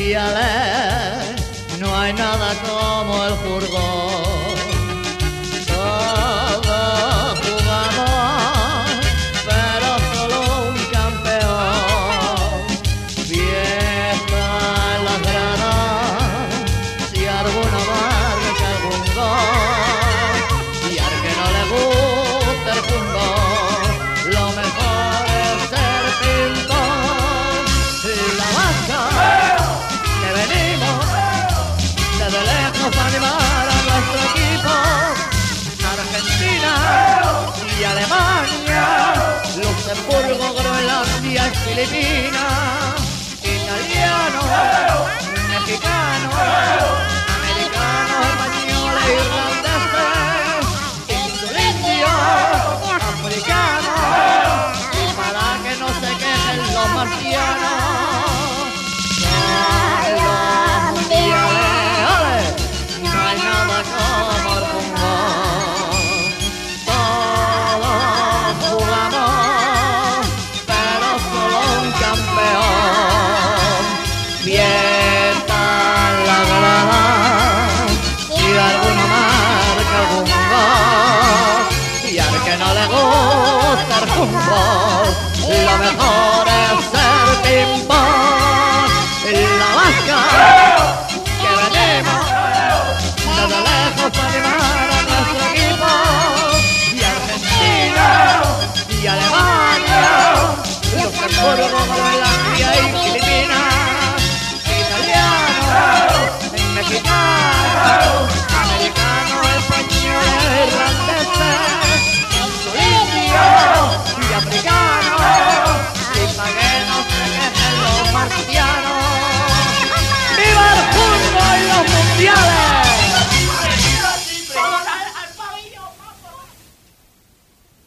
mundiales no hay nada como el fútbol. Todos jugamos, pero solo un campeón. Fiesta en las gradas, si alguno marca algún gol. Y al que no le gusta el fútbol, lo mejor es ser ping-pong. La vasca, que venimos desde lejos a animar a nuestro equipo. Argentina y Alemania, Luxemburgo, Groenlandia y Filipinas, italiano, mexicano, americano, español e irlandés, indio, africano, y para que no se quejen los marcianos. Los mundiales, no hay nada como el fútbol. Todos jugamos, pero solo un campeón. Fiesta en la grada, si alguno marca algún gol. Y al que no le gusta el fútbol, lo mejor es ser ping-pong. La vasca, que venimos desde lejos a animar a nuestro equipo. Y Argentina y Alemania, Luxemburgo,